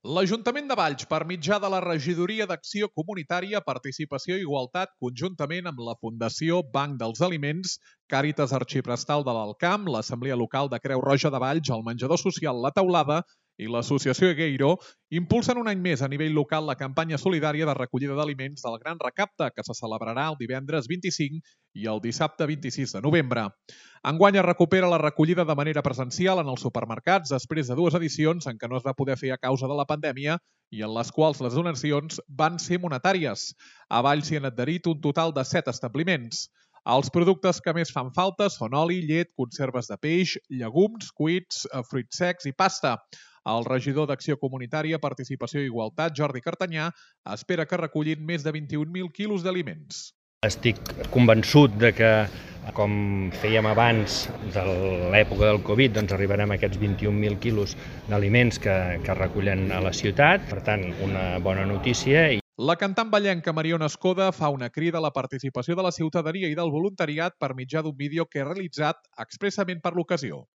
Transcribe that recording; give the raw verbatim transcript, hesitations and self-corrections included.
L'Ajuntament de Valls, per mitjà de la Regidoria d'Acció Comunitària, Participació i Igualtat, conjuntament amb la Fundació Banc dels Aliments, Càritas Arxiprestal de l'Alcamp, l'Assemblea Local de Creu Roja de Valls, el Menjador Social La Teulada i l'Associació Egueiro, impulsen un any més a nivell local la campanya solidària de recollida d'aliments del Gran Recapte, que se celebrarà el divendres vint-i-cinc i el dissabte vint-i-sis de novembre. Enguany es recupera la recollida de manera presencial en els supermercats després de dues edicions en què no es va poder fer a causa de la pandèmia i en les quals les donacions van ser monetàries. A Valls s'hi han adherit un total de set establiments. Els productes que més fan falta són oli, llet, conserves de peix, llegums, cuits, fruits secs i pasta. El regidor d'Acció Comunitària, Participació i Igualtat, Jordi Cartanyà, espera que recullin més de vint-i-un mil quilos d'aliments. Estic convençut de que, com fèiem abans de l'època del Covid, doncs arribarem a aquests vint-i-un mil quilos d'aliments que, que recullen a la ciutat. Per tant, una bona notícia. La cantant vallenca Mariona Escoda fa una crida a la participació de la ciutadania i del voluntariat per mitjà d'un vídeo que ha realitzat expressament per l'ocasió.